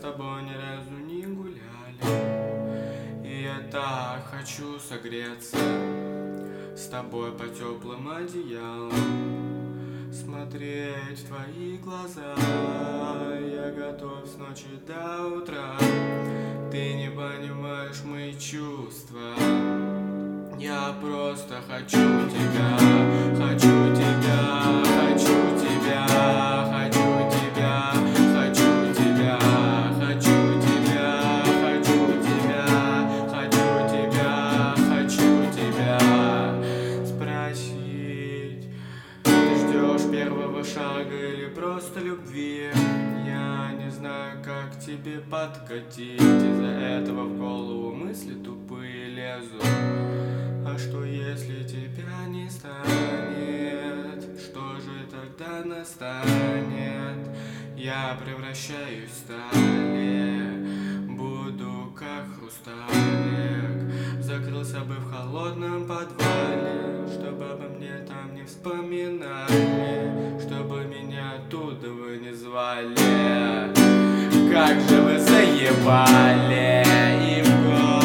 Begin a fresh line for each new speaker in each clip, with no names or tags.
тобой ни разу не гуляли. И я так хочу согреться с тобой под теплым одеялом, смотреть в твои глаза. Я готов с ночи до утра. Ты не понимаешь мои чувства. Я просто хочу тебя, хочу тебя, хочу тебя, хочу тебя, хочу тебя, хочу тебя, хочу тебя, хочу тебя, хочу тебя спросить. Ты ждешь первого шага или просто любви? Я не знаю, как тебе подкатить. Из-за этого в голову мысли тупые лезут. А что если тебя не станет? Что же тогда настанет? Я превращаюсь в стали, буду как хрусталик. Закрылся бы в холодном подвале, чтобы обо мне там не вспоминали, чтобы меня оттуда вы не звали. Как же вы заебали! И в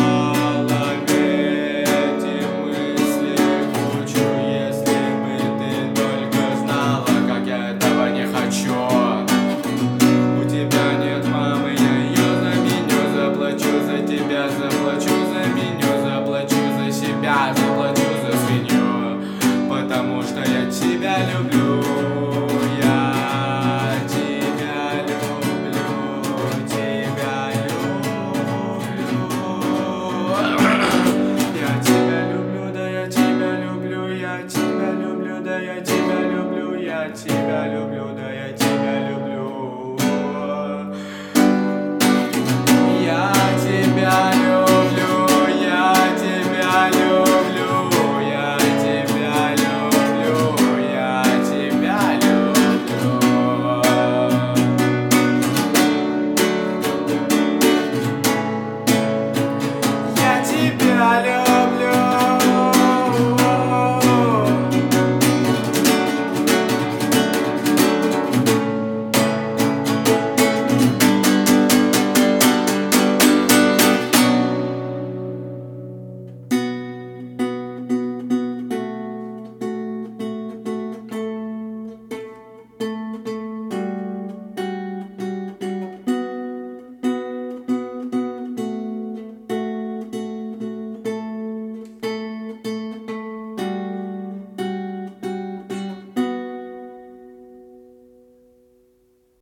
голове эти мысли кучу. Если бы ты только знала, как я этого не хочу. У тебя нет мамы, я ее заменю. Заплачу за тебя, заплачу за меню, заплачу за себя, заплачу за свинью. Потому что я тебя люблю. Я тебя люблю, да